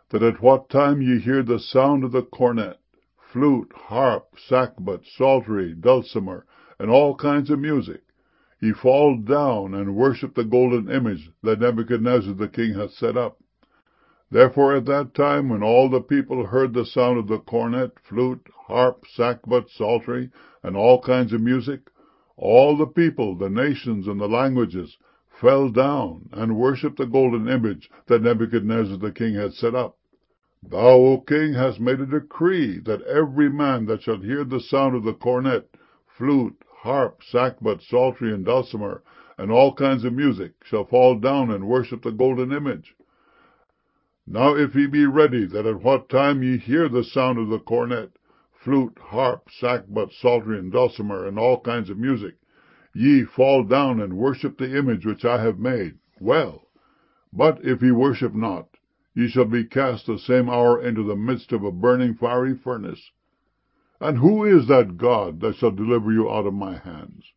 that at what time ye hear the sound of the cornet, flute, harp, sackbut, psaltery, dulcimer, and all kinds of music, ye fall down and worship the golden image that Nebuchadnezzar the king hath set up. Therefore at that time, when all the people heard the sound of the cornet, flute, harp, sackbut, psaltery, and all kinds of music, all the people, the nations, and the languages fell down and worshipped the golden image that Nebuchadnezzar the king had set up. Thou, O king, hast made a decree that every man that shall hear the sound of the cornet, flute, harp, sackbut, psaltery, and dulcimer, and all kinds of music, shall fall down and worship the golden image. Now if ye be ready, that at what time ye hear the sound of the cornet, flute, harp, sackbut, psaltery, and dulcimer, and all kinds of music, ye fall down and worship the image which I have made, well. But if ye worship not, ye shall be cast the same hour into the midst of a burning fiery furnace. And who is that God that shall deliver you out of my hands?